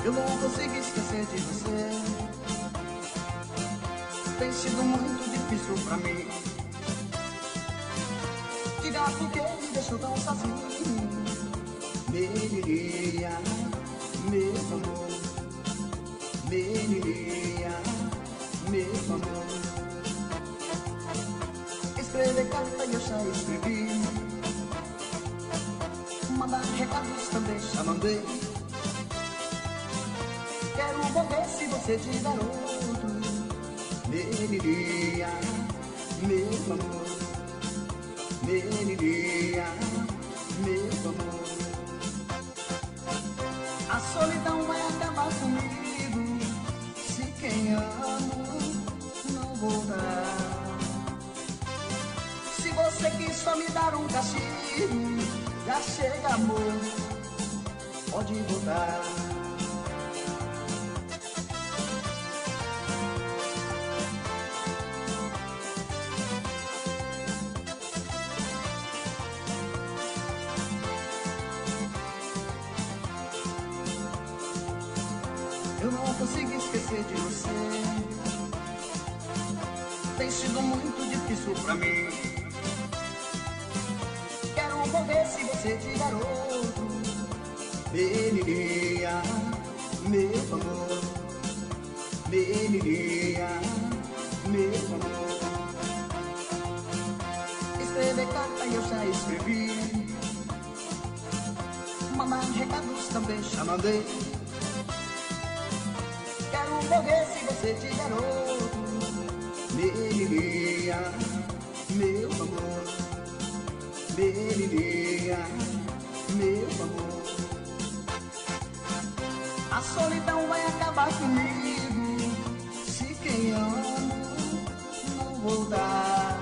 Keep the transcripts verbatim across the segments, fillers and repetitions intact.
Eu não consigo esquecer de você. Tem sido muito difícil pra mim. Diga por que me deixou tão sozinho. Menininha, meu amor. Menininha, meu amor. Escrever carta eu já escrevi. Mandar recados também já mandei. Quero morrer se você tiver outro. Menininha, meu amor. Menininha, meu amor. A solidão vai acabar comigo se quem amo não voltar. Se você quis só me dar um castigo, já chega, amor, pode voltar. Eu não consigo esquecer de você. Tem sido muito difícil pra mim. Quero morrer se você tiver outro. Menininha, meu amor. Menininha, meu amor. Escrever carta eu já escrevi. Mandar recados também já mandei. Quero morrer se você tiver outro. Menininha, meu amor. Menininha, meu amor. A solidão vai acabar comigo se quem amo não voltar.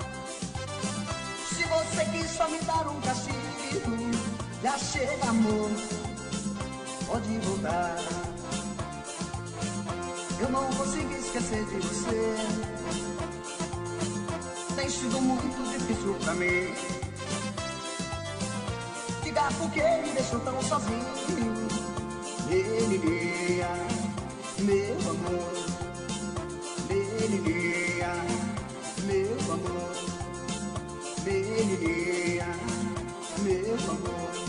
Se você quis só me dar um castigo, já chega, amor, pode voltar. Eu não consigo esquecer de você. Tem sido muito difícil pra mim. Diga por que me deixou tão sozinho. Menininha, meu amor. Menininha, meu amor. Menininha, meu amor.